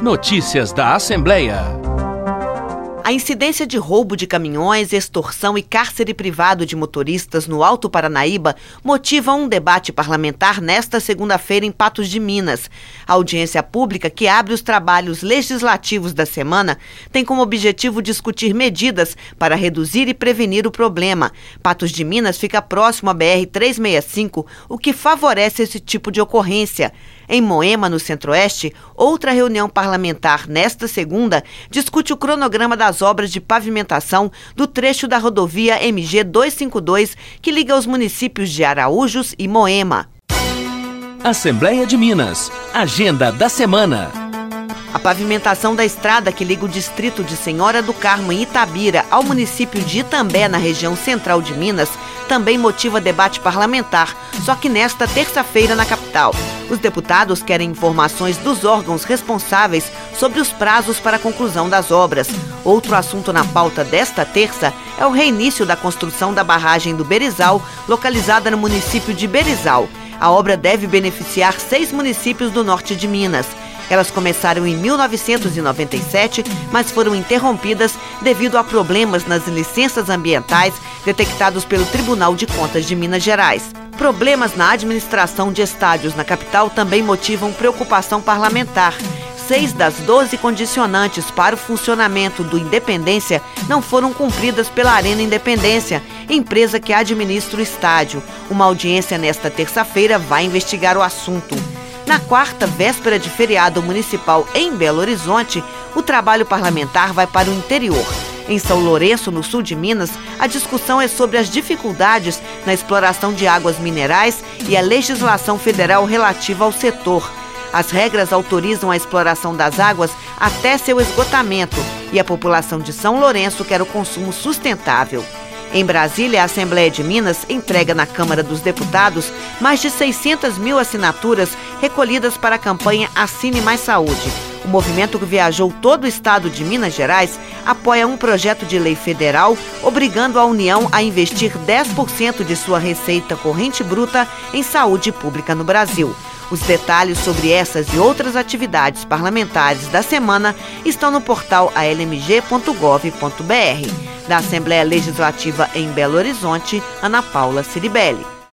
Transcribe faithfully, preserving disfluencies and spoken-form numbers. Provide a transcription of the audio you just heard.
Notícias da Assembleia. A incidência de roubo de caminhões, extorsão e cárcere privado de motoristas no Alto Paranaíba motiva um debate parlamentar nesta segunda-feira em Patos de Minas. A audiência pública, que abre os trabalhos legislativos da semana, tem como objetivo discutir medidas para reduzir e prevenir o problema. Patos de Minas fica próximo à B R trezentos e sessenta e cinco, o que favorece esse tipo de ocorrência. Em Moema, no Centro-Oeste, outra reunião parlamentar nesta segunda discute o cronograma das obras de pavimentação do trecho da rodovia M G duzentos e cinquenta e dois, que liga os municípios de Araújos e Moema. Assembleia de Minas. Agenda da semana. A pavimentação da estrada que liga o distrito de Senhora do Carmo, em Itabira, ao município de Itambé, na região central de Minas, também motiva debate parlamentar, só que nesta terça-feira na capital. Os deputados querem informações dos órgãos responsáveis sobre os prazos para a conclusão das obras. Outro assunto na pauta desta terça é o reinício da construção da barragem do Berizal, localizada no município de Berizal. A obra deve beneficiar seis municípios do norte de Minas. Elas começaram em mil novecentos e noventa e sete, mas foram interrompidas devido a problemas nas licenças ambientais detectados pelo Tribunal de Contas de Minas Gerais. Problemas na administração de estádios na capital também motivam preocupação parlamentar. Seis das doze condicionantes para o funcionamento do Independência não foram cumpridas pela Arena Independência, empresa que administra o estádio. Uma audiência nesta terça-feira vai investigar o assunto. Na quarta, véspera de feriado municipal em Belo Horizonte, o trabalho parlamentar vai para o interior. Em São Lourenço, no sul de Minas, a discussão é sobre as dificuldades na exploração de águas minerais e a legislação federal relativa ao setor. As regras autorizam a exploração das águas até seu esgotamento e a população de São Lourenço quer o consumo sustentável. Em Brasília, a Assembleia de Minas entrega na Câmara dos Deputados mais de seiscentas mil assinaturas recolhidas para a campanha Assine Mais Saúde. O movimento, que viajou todo o estado de Minas Gerais, apoia um projeto de lei federal obrigando a União a investir dez por cento de sua receita corrente bruta em saúde pública no Brasil. Os detalhes sobre essas e outras atividades parlamentares da semana estão no portal a l m g ponto gov ponto b r. Da Assembleia Legislativa em Belo Horizonte, Ana Paula Ciribelli.